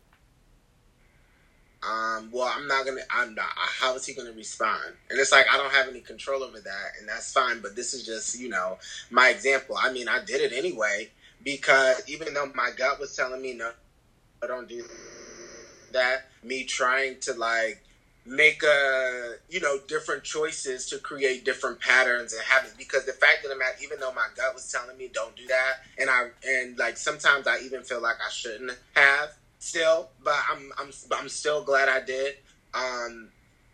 Um, well, I'm not gonna. I'm not. How is he gonna respond? And it's like I don't have any control over that, and that's fine. But this is just, you know, my example. I mean, I did it anyway because even though my gut was telling me no, I don't do that. Me trying to like make a, you know, different choices to create different patterns and habits. Because the fact that I'm at, even though my gut was telling me don't do that, and I and like sometimes I even feel like I shouldn't have. Still, but I'm I'm I'm still glad I did. Um,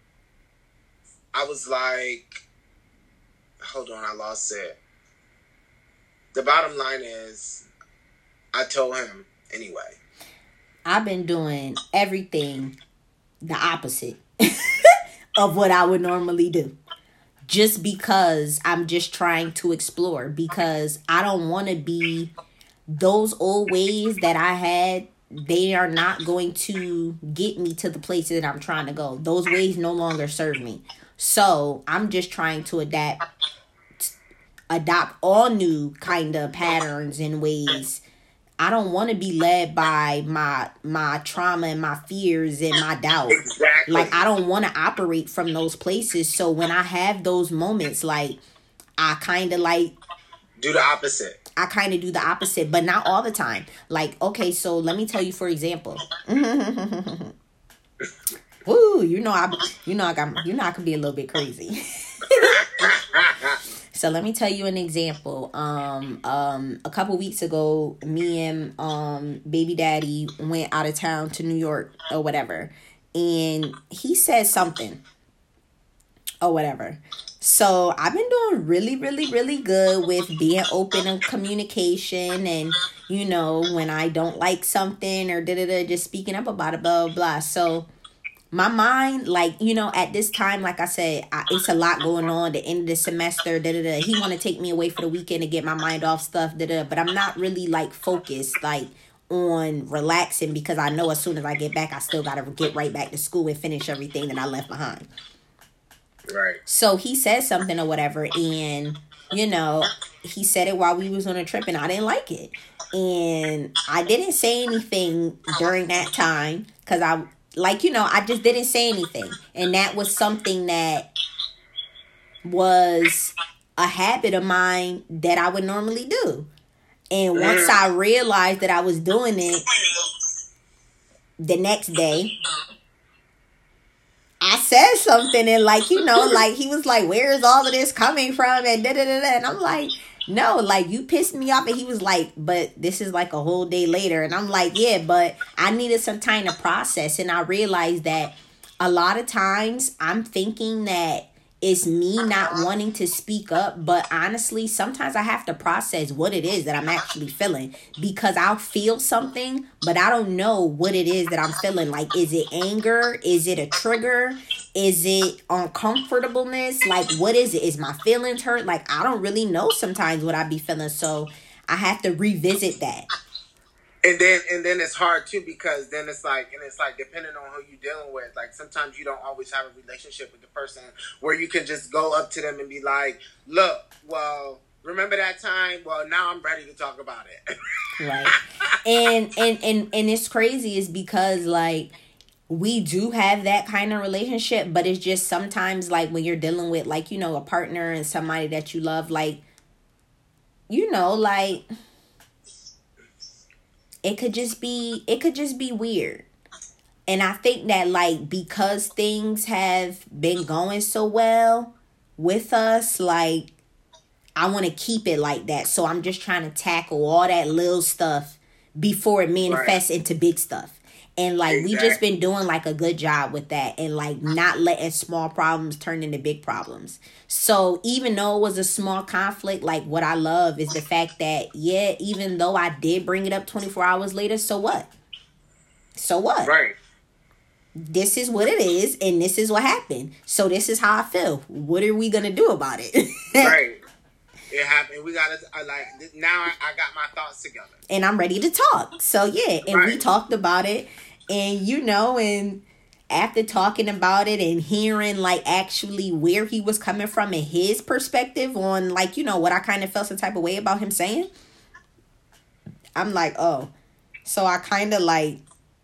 I was like, hold on, I lost it. The bottom line is, I told him anyway. I've been doing everything the opposite of what I would normally do. Just because I'm just trying to explore. Because I don't want to be those old ways that I had. They are not going to get me to the places that I'm trying to go. Those ways no longer serve me. So I'm just trying to adapt, adopt all new kind of patterns and ways. I don't want to be led by my my trauma and my fears and my doubt. Exactly. Like, I don't want to operate from those places. So when I have those moments, like, I kind of like do the opposite. I kind of do the opposite, but not all the time. Like, okay, so let me tell you, for example. Woo, you know I, you know I got, you know I can be a little bit crazy. So let me tell you an example. Um, um, a couple weeks ago, me and um baby daddy went out of town to New York or whatever, and he said something or whatever. So I've been doing really, really, really good with being open in communication and, you know, when I don't like something or da-da-da, just speaking up about it, blah, blah, blah. So my mind, like, you know, at this time, like I said, I, it's a lot going on, the end of the semester, da-da-da. He want to take me away for the weekend to get my mind off stuff, da-da. But I'm not really, like, focused, like, on relaxing because I know as soon as I get back, I still got to get right back to school and finish everything that I left behind. Right. So he said something or whatever, and you know, he said it while we was on a trip, and I didn't like it. And I didn't say anything during that time because I, like, you know, I just didn't say anything. And that was something that was a habit of mine that I would normally do. And once I realized that I was doing it, the next day, I said something, and like, you know, like he was like, where is all of this coming from? And da da da da. And I'm like, no, like you pissed me off. And he was like, but this is like a whole day later. And I'm like, yeah, but I needed some time to process. And I realized that a lot of times I'm thinking that it's me not wanting to speak up, but honestly, sometimes I have to process what it is that I'm actually feeling, because I'll feel something, but I don't know what it is that I'm feeling. Like, is it anger? Is it a trigger? Is it uncomfortableness? Like, what is it? Is my feelings hurt? Like, I don't really know sometimes what I be feeling, so I have to revisit that. And then and then it's hard too, because then it's like and it's like depending on who you're dealing with, like sometimes you don't always have a relationship with the person where you can just go up to them and be like, look, well, remember that time? Well, now I'm ready to talk about it. Right. And and and and it's crazy is because like we do have that kind of relationship, but it's just sometimes like when you're dealing with like, you know, a partner and somebody that you love, like, you know, like It could just be, it could just be weird. And I think that like, because things have been going so well with us, like, I want to keep it like that. So I'm just trying to tackle all that little stuff before it manifests right. into big stuff. And like, exactly. we just been doing like a good job with that, and like not letting small problems turn into big problems. So even though it was a small conflict, like what I love is the fact that, yeah, even though I did bring it up twenty-four hours later, so what? So what? Right. This is what it is, and this is what happened. So this is how I feel. What are we going to do about it? Right. It happened. We got to, like, now I, I got my thoughts together. And I'm ready to talk. So, yeah. And right. we talked about it. And, you know, and after talking about it and hearing, like, actually where he was coming from and his perspective on, like, you know, what I kind of felt some type of way about him saying, I'm like, oh. So I kind of, like,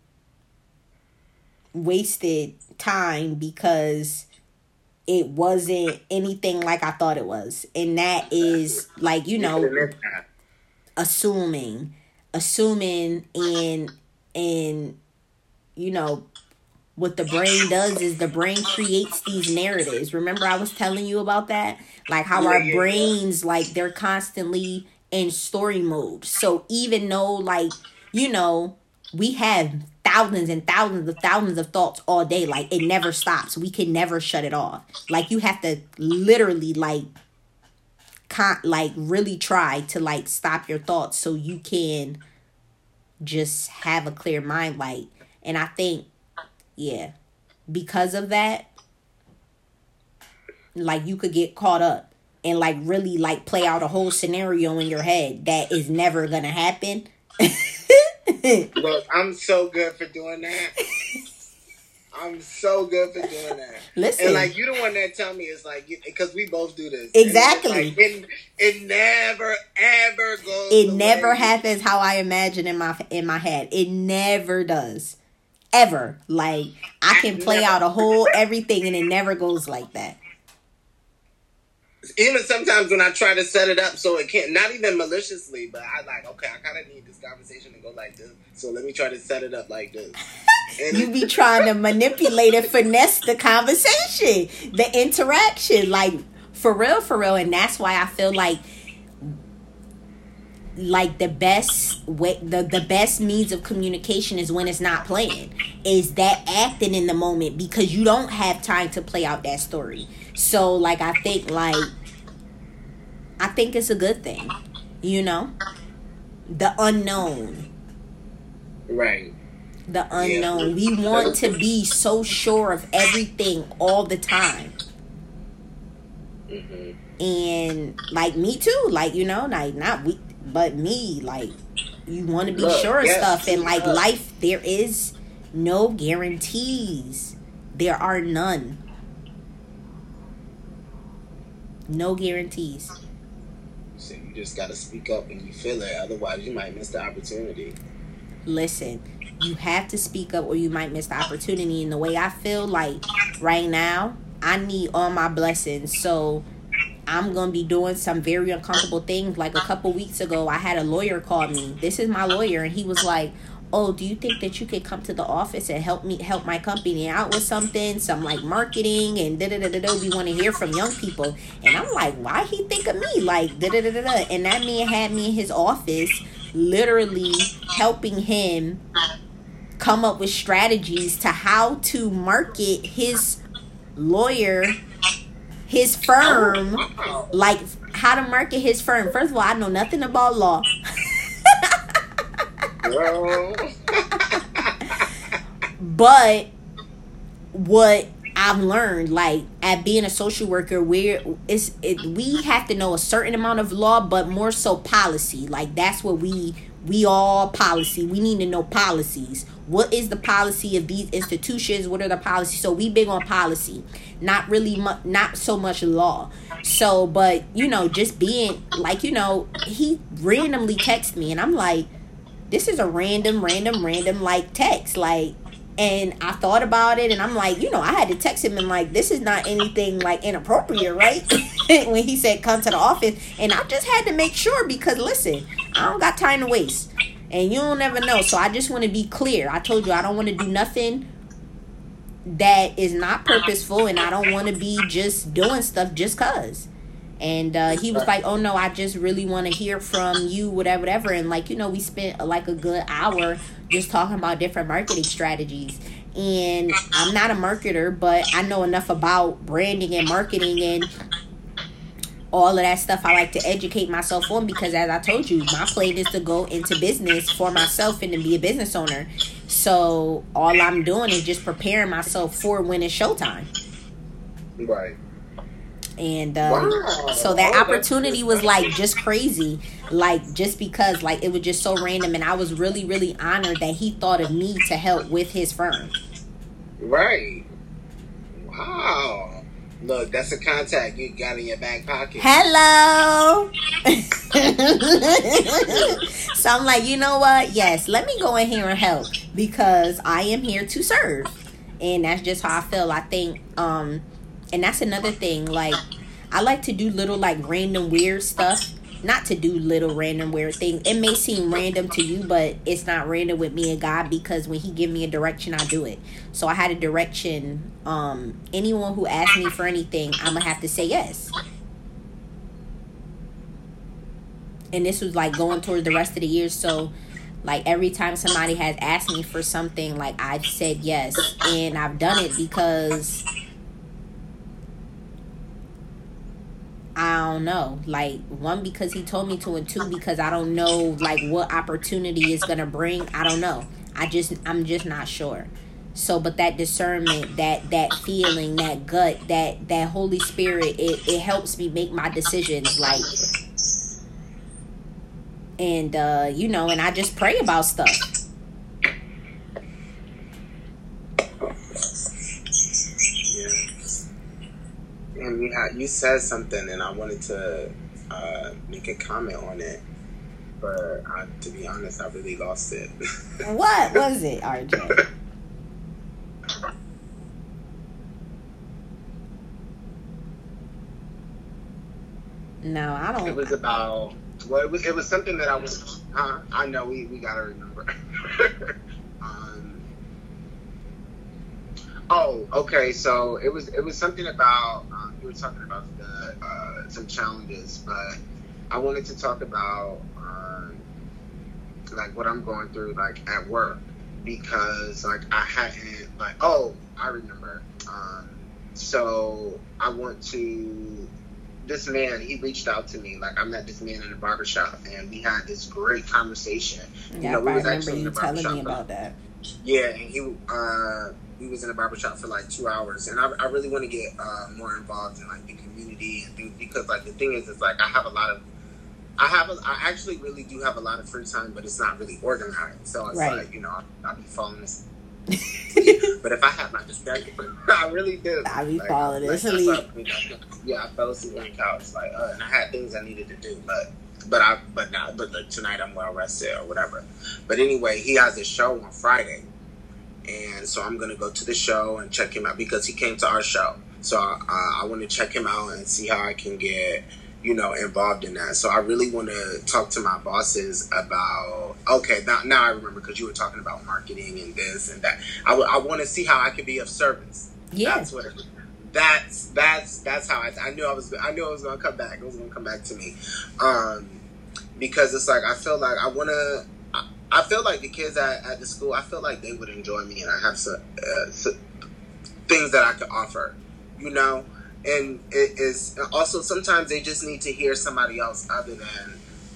wasted time because it wasn't anything like I thought it was. And that is, like, you know, assuming, assuming and, and, you know, what the brain does is the brain creates these narratives. Remember I was telling you about that? Like how our brains, like, they're constantly in story mode. So even though, like, you know, we have thousands and thousands of thousands of thoughts all day, like, it never stops. We can never shut it off. Like, you have to literally, like, con- like really try to, like, stop your thoughts so you can just have a clear mind. Like, and I think, yeah, because of that, like, you could get caught up and, like, really, like, play out a whole scenario in your head that is never gonna happen. Look, I'm so good for doing that. I'm so good for doing that. Listen. And, like, you the one that tell me it's like, because we both do this. Exactly. Like, it, it never, ever goes It never way. happens how I imagine in my in my head. It never does. Ever. Like, I can play out a whole everything and it never goes like that. Even sometimes when I try to set it up so it can't, not even maliciously, but I like, okay, I kind of need this conversation to go like this, so let me try to set it up like this. And you be trying to manipulate and finesse the conversation, the interaction, like, for real, for real. And that's why I feel like, like, the best way, the, the best means of communication is when it's not playing, is that acting in the moment, because you don't have time to play out that story. So, like, I think, like, I think it's a good thing, you know? The unknown. Right. The unknown. Yeah. We want to be so sure of everything all the time. Mm-hmm. And, like, me too. Like, you know, like, not we, but me. Like, you want to be Look, sure of yes, stuff. And, like, yes. life, there is no guarantees. There are none. No guarantees. So you just gotta speak up when you feel it. Otherwise, you might miss the opportunity. Listen, you have to speak up or you might miss the opportunity. And the way I feel like right now, I need all my blessings. So I'm going to be doing some very uncomfortable things. Like a couple weeks ago, I had a lawyer call me. This is my lawyer. And he was like, oh, do you think that you could come to the office and help me, help my company out with something, some like marketing and da da da da da. We want to hear from young people. And I'm like, why he think of me? Like da da da da da. And that man had me in his office, literally helping him come up with strategies to how to market his lawyer, his firm, like how to market his firm. First of all, I know nothing about law. But what I've learned, like at being a social worker, where it's it, we have to know a certain amount of law, but more so policy. Like that's what we we all policy. We need to know policies. What is the policy of these institutions? What are the policies? So we big on policy, not really mu- not so much law. So, but you know, just being like, you know, he randomly texted me, and I'm like, this is a random, random, random like text, like. And I thought about it, and I'm like, you know, I had to text him and like, this is not anything like inappropriate, right? When he said come to the office, and I just had to make sure because listen, I don't got time to waste, and you don't never know. So I just want to be clear. I told you I don't want to do nothing that is not purposeful, and I don't want to be just doing stuff just cause. And uh, he was like, oh no, I just really want to hear from you, whatever, whatever. And like, you know, we spent like a good hour just talking about different marketing strategies. And I'm not a marketer, but I know enough about branding and marketing and all of that stuff. I like to educate myself on because as I told you, my plan is to go into business for myself and to be a business owner. So all I'm doing is just preparing myself for when it's showtime. Right. And um, wow. So that opportunity was like just crazy, like just because like it was just so random, and I was really really honored that he thought of me to help with his firm. Right. Wow. Look, that's a contact you got in your back pocket. Hello. So I'm like, you know what? Yes, let me go in here and help because I am here to serve, and that's just how I feel. I think. Um, And that's another thing, like, I like to do little, like, random weird stuff. Not to do little random weird things. It may seem random to you, but it's not random with me and God because when he give me a direction, I do it. So I had a direction. Um, anyone who asks me for anything, I'm going to have to say yes. And this was, like, going towards the rest of the year. So, like, every time somebody has asked me for something, like, I've said yes. And I've done it because I don't know, like, one, because he told me to, and two, because I don't know, like, what opportunity is going to bring. I don't know. I just, I'm just not sure. So, but that discernment, that, that feeling, that gut, that, that Holy Spirit, it, it helps me make my decisions, like, and, uh, you know, and I just pray about stuff. And you had you said something, and I wanted to uh, make a comment on it, but I, to be honest, I really lost it. What was it, R J? No, I don't. It was about well, it was it was something that I was. Huh? I know we, we gotta remember. um. Oh, okay. So it was it was something about. Um, we were talking about the uh, some challenges, but I wanted to talk about um, like what I'm going through, like at work, because like I hadn't like oh I remember. Um, so I want to. This man, he reached out to me. Like I met this man in a barbershop, and we had this great conversation. Yeah, you know, we I was remember actually you in the telling barbershop. me about that. Yeah, and he uh. we was in a barbershop for like two hours, and I, I really want to get uh, more involved in like the community and things, because like the thing is, is like I have a lot of, I have, a, I actually really do have a lot of free time, but it's not really organized. So it's right. like, you know, I'll, I'll be falling this. But if I had my schedule, I really do. I be like, falling like, asleep. Yeah, I fell asleep on the couch. Like, uh, and I had things I needed to do, but but I but not but like, tonight I'm well rested or whatever. But anyway, he has a show on Friday, and so I'm gonna go to the show and check him out because he came to our show. So uh, I want to check him out and see how I can get, you know, involved in that. So I really want to talk to my bosses about, okay, now, now I remember because you were talking about marketing and this and that. I, w- I want to see how I can be of service. Yeah. That's what it, that's, that's, that's how I, I knew I was, I knew I was going to come back. It was going to come back to me. Um, because it's like, I feel like I want to, I, I feel like the kids at, at the school, I feel like they would enjoy me and I have some, uh, some things that I could offer. You know, and it is also sometimes they just need to hear somebody else other than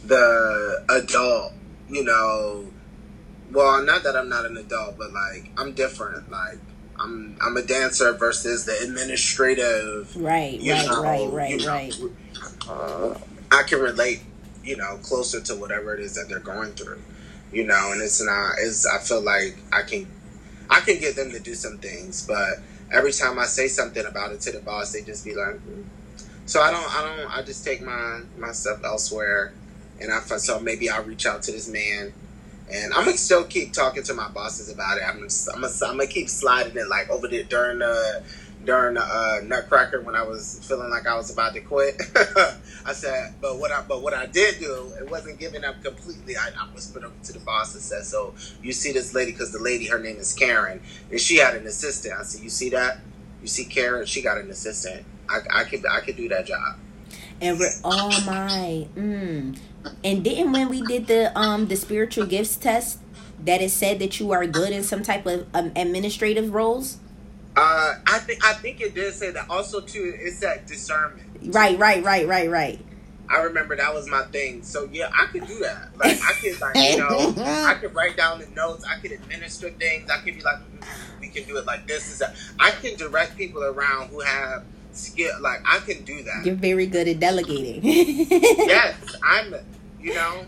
the adult, you know. Well, not that I'm not an adult, but like I'm different. Like I'm I'm a dancer versus the administrative. Right, you right, know, right, right, you know, right. Uh, I can relate, you know, closer to whatever it is that they're going through, you know, and it's not. It's I feel like I can I can get them to do some things, but every time I say something about it to the boss, they just be like, mm. So I don't, I don't, I just take my, my stuff elsewhere. And I, so maybe I'll reach out to this man and I'm going to still keep talking to my bosses about it. I'm going to, I'm going to, I'm going to keep sliding it like over there during the, during the uh, Nutcracker when I was feeling like I was about to quit. I said, but what I, but what I did do, it wasn't giving up completely. I, I whispered over to the boss and said, so you see this lady, because the lady, her name is Karen, and she had an assistant. I said, you see that? You see Karen? She got an assistant. I, I could, I could do that job. And we're, oh my, mm. And didn't when we did the um the spiritual gifts test that it said that you are good in some type of um, administrative roles? Uh, I think I think it did say that. Also, too, it said discernment. Right, right, right, right, right. I remember that was my thing. So yeah, I could do that. Like I could, like you know, I could write down the notes. I could administer things. I could be like, mm-hmm, we can do it like this. Is that I can direct people around who have skill. Like I can do that. You're very good at delegating. Yes, I'm. You know,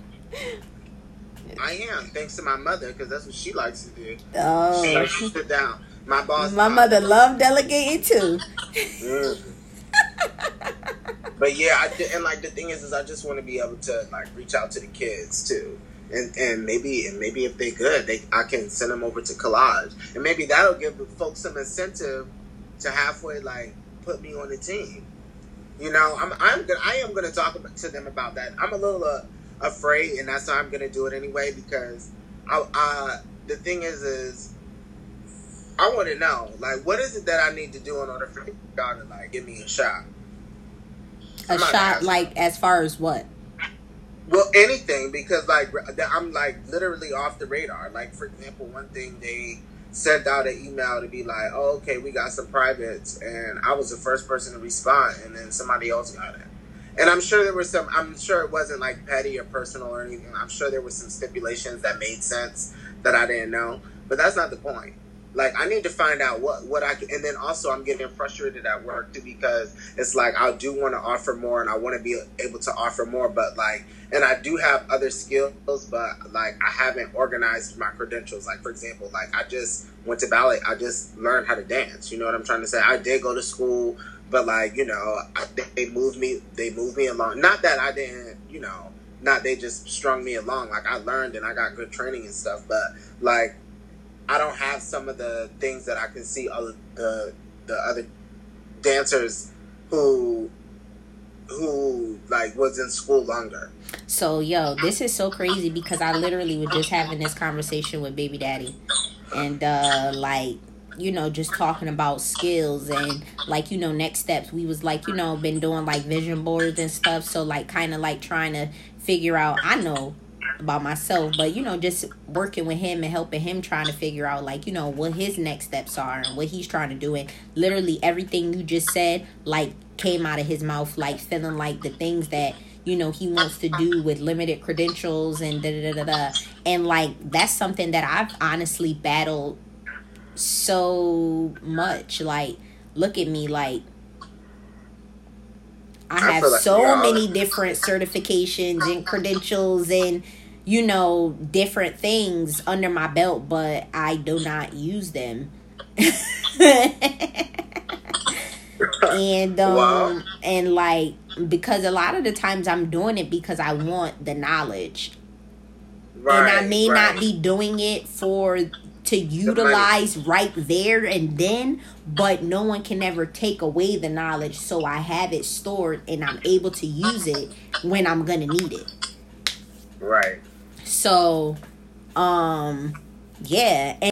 I am. Thanks to my mother, because that's what she likes to do. Oh, she likes to sit down. My boss. My mother loved delegating too. Mm. But yeah, I and like the thing is, is I just want to be able to like reach out to the kids too, and and maybe and maybe if they're good, they I can send them over to collage, and maybe that'll give folks some incentive to halfway like put me on the team. You know, I'm I'm gonna I am gonna talk about, to them about that. I'm a little uh, afraid, and that's why I'm gonna do it anyway because I uh the thing is is. I want to know, like, what is it that I need to do in order for y'all to, like, give me a shot? A shot, like, as far as what? Well, anything, because, like, I'm, like, literally off the radar. Like, for example, one thing, they sent out an email to be like, oh, okay, we got some privates, and I was the first person to respond, and then somebody else got it. And I'm sure there was some, I'm sure it wasn't, like, petty or personal or anything. I'm sure there were some stipulations that made sense that I didn't know. But that's not the point. Like, I need to find out what, what I can, and then also I'm getting frustrated at work too because it's like I do want to offer more and I want to be able to offer more, but like, and I do have other skills, but like I haven't organized my credentials. Like, for example, like I just went to ballet. I just learned how to dance. You know what I'm trying to say? I did go to school, but like, you know, I, they moved me, they moved me along. Not that I didn't, you know, not they just strung me along. Like I learned and I got good training and stuff, but like, I don't have some of the things that I can see other the the other dancers who who like was in school longer. So yo, this is so crazy because I literally was just having this conversation with baby daddy, and uh like you know just talking about skills and like you know next steps. We was like you know been doing like vision boards and stuff, so like kind of like trying to figure out. I know about myself, but you know just working with him and helping him trying to figure out like you know what his next steps are and what he's trying to do, and literally everything you just said like came out of his mouth, like feeling like the things that you know he wants to do with limited credentials and da da da da, and like that's something that I've honestly battled so much. Like look at me, like I have I like so many different certifications and credentials and, you know, different things under my belt, but I do not use them. and um Wow. and like, because a lot of the times I'm doing it because I want the knowledge, Right, and I may right. not be doing it for to money. utilize right there and then, but no one can ever take away the knowledge, so I have it stored and I'm able to use it when I'm gonna need it. Right. So um yeah. And